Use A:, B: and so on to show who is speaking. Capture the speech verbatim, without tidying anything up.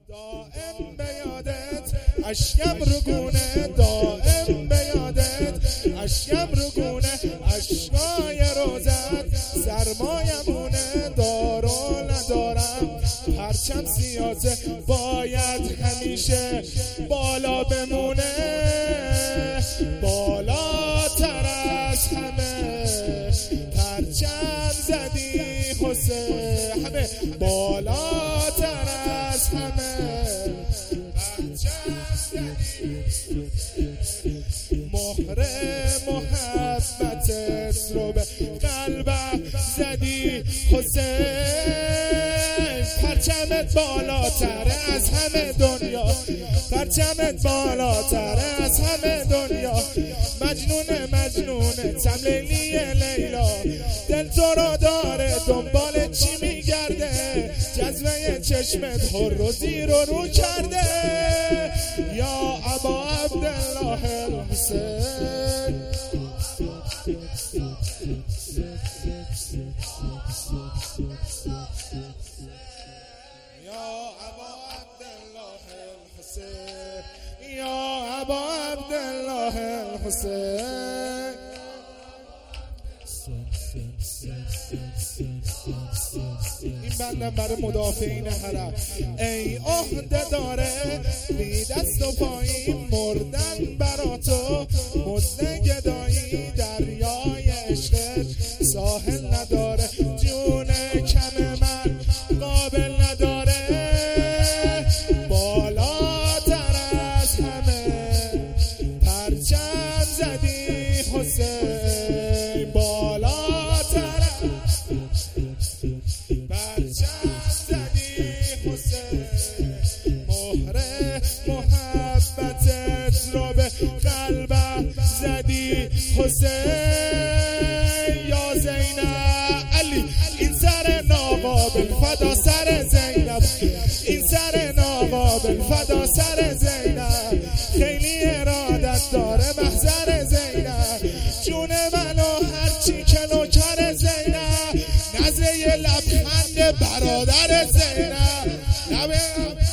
A: دائم به یادت اشکم رو گونه، دائم به یادت اشکم رو گونه، اشکای روزت سرمایمونه. دارو ندارم پرچم سیاسه باید همیشه بالا بمونه، بالاتر از همه پرچم زدی حسین، همه بالاتر از همه پرچم زدی. مهر محبتت رو به قلبم زدی حسین، پرچمت بالاتر از همه دنیا، پرچمت بالاتر از همه دنیا. مجنون مجنون تم لیلی لیلا، دل تو رو داره دنبال چی میگرده، جذبه چشمت هر و زیر و رو کرده. یا ابا عبدالله الحسین، یا ابا عبدالله الحسین، یا ابا عبدالله الحسین. این بندم برای مدافعین حرم. ای عهده داره بی دست و پایی مردن برا تو، مزد گدایی دریای عشقت ساحل نداره، جون کم من قابل نداره. بالاتر از همه پرچم زدی حسین، بالاتر پرچم زدی حسین. مهر محبتت رو به قلبم زدی حسین. یا زینب علی این سر ناقابل فدا سر زینب، این سر ناقابل فدا سر زینب، خیلی ارادت داره محضر زینب، جون منو هرچی که نوکر زینب، نظره لبخند برادر زینب.